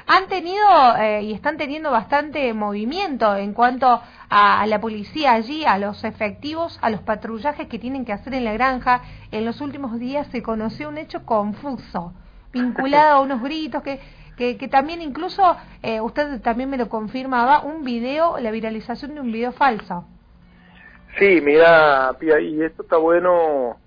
han tenido y están teniendo bastante movimiento en cuanto a la policía allí, a los efectivos, a los patrullajes que tienen que hacer en la granja. En los últimos días se conoció un hecho confuso, vinculado a unos gritos que también incluso, usted también me lo confirmaba, la viralización de un video falso. Sí, mira, Pía, y esto está bueno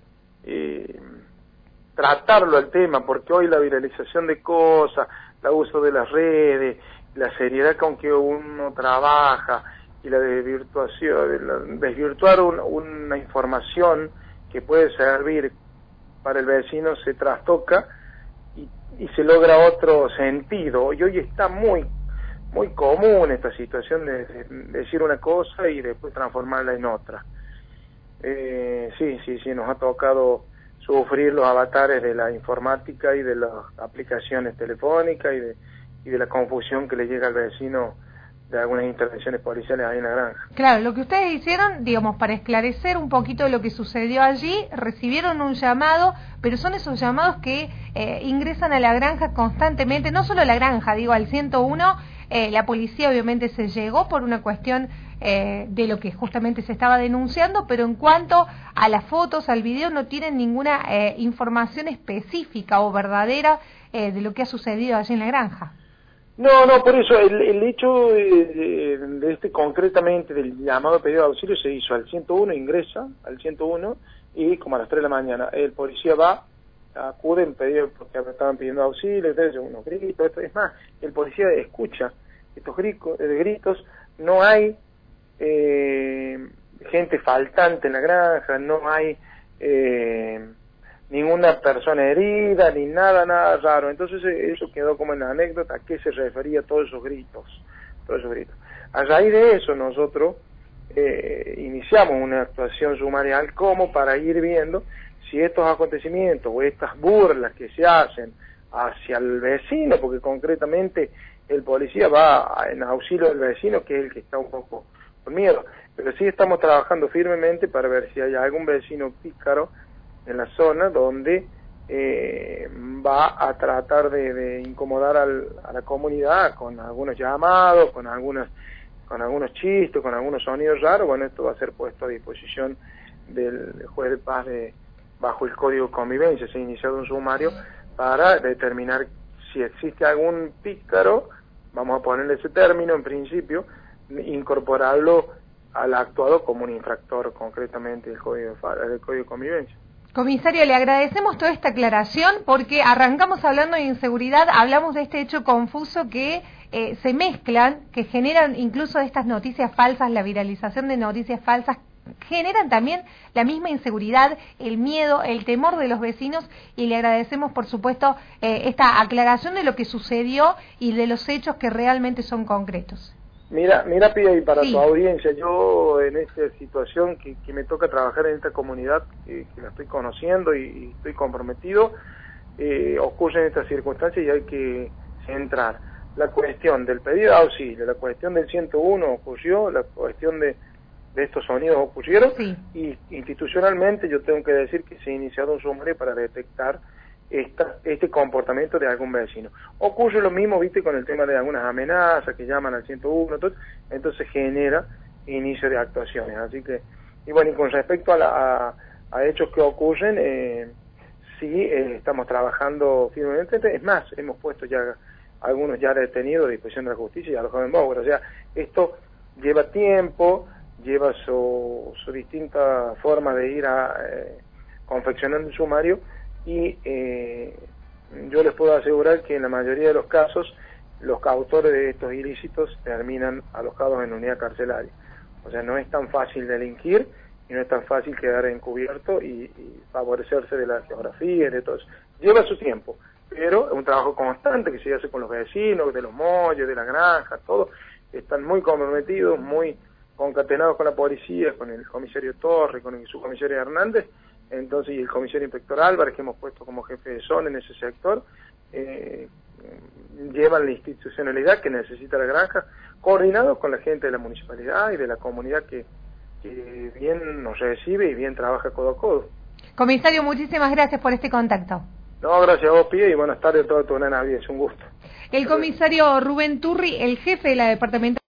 tratarlo al tema, porque hoy la viralización de cosas, el uso de las redes, la seriedad con que uno trabaja y la desvirtuación, desvirtuar una información que puede servir para el vecino se trastoca y se logra otro sentido. Y hoy está muy común esta situación de decir una cosa y después transformarla en otra. Sí, nos ha tocado sufrir los avatares de la informática y de las aplicaciones telefónicas y de la confusión que le llega al vecino de algunas intervenciones policiales ahí en la granja. Claro, lo que ustedes hicieron, digamos, para esclarecer un poquito lo que sucedió allí, recibieron un llamado, pero son esos llamados que ingresan a la granja constantemente, no solo a la granja, digo, al 101, la policía obviamente se llegó por una cuestión de lo que justamente se estaba denunciando, pero en cuanto a las fotos, al video, no tienen ninguna información específica o verdadera de lo que ha sucedido allí en la granja. No, por eso el hecho de este concretamente del llamado pedido de auxilio se hizo al 101, ingresa al 101 y como a las 3 de la mañana el policía va, acude en pedido porque estaban pidiendo auxilio, entonces unos gritos, esto es más, el policía escucha estos gritos, no hay gente faltante en la granja, no hay ninguna persona herida, ni nada raro. Entonces eso quedó como en la anécdota a qué se refería todos esos gritos. A raíz de eso nosotros iniciamos una actuación sumarial como para ir viendo si estos acontecimientos o estas burlas que se hacen hacia el vecino, porque concretamente el policía va en auxilio del vecino, que es el que está un poco con miedo, pero sí estamos trabajando firmemente para ver si hay algún vecino pícaro en la zona donde va a tratar de incomodar a la comunidad con algunos llamados, con algunos chistes, con algunos sonidos raros. Bueno, esto va a ser puesto a disposición del juez de paz bajo el Código de Convivencia. Se ha iniciado un sumario para determinar si existe algún pícaro, vamos a ponerle ese término en principio, incorporarlo al actuado como un infractor concretamente del Código de Convivencia. Comisario, le agradecemos toda esta aclaración porque arrancamos hablando de inseguridad, hablamos de este hecho confuso que se mezclan, que generan incluso estas noticias falsas, la viralización de noticias falsas, generan también la misma inseguridad, el miedo, el temor de los vecinos y le agradecemos por supuesto esta aclaración de lo que sucedió y de los hechos que realmente son concretos. Mira, Pía, y para sí. Tu audiencia, yo en esta situación que me toca trabajar en esta comunidad, que la estoy conociendo y estoy comprometido, ocurren estas circunstancias y hay que centrar. La cuestión del pedido de auxilio, la cuestión del 101 ocurrió, la cuestión de estos sonidos ocurrieron, sí. Y institucionalmente yo tengo que decir que se ha iniciado un sumario para detectar este comportamiento de algún vecino. Ocurre lo mismo, viste, con el tema de algunas amenazas que llaman al 101, entonces genera inicio de actuaciones. Así que, y bueno, y con respecto a hechos que ocurren, sí, estamos trabajando firmemente. Es más, hemos puesto ya algunos ya detenidos a disposición de la justicia y alojados en Bógora. O sea, esto lleva tiempo, lleva su distinta forma de ir confeccionando el sumario. Y yo les puedo asegurar que en la mayoría de los casos los autores de estos ilícitos terminan alojados en unidad carcelaria. O sea, no es tan fácil delinquir y no es tan fácil quedar encubierto y favorecerse de la geografía y de todo eso. Lleva su tiempo, pero es un trabajo constante que se hace con los vecinos, de los molles, de la granja, todos están muy comprometidos, muy concatenados con la policía, con el comisario Torres, con el subcomisario Hernández. Entonces, y el comisario inspector Álvarez, que hemos puesto como jefe de zona en ese sector, llevan la institucionalidad que necesita la granja, coordinados con la gente de la municipalidad y de la comunidad que bien nos recibe y bien trabaja codo a codo. Comisario, muchísimas gracias por este contacto. No, gracias a vos, Pía, y buenas tardes a toda tu nena, es un gusto. El comisario Rubén Turri, el jefe de la departamental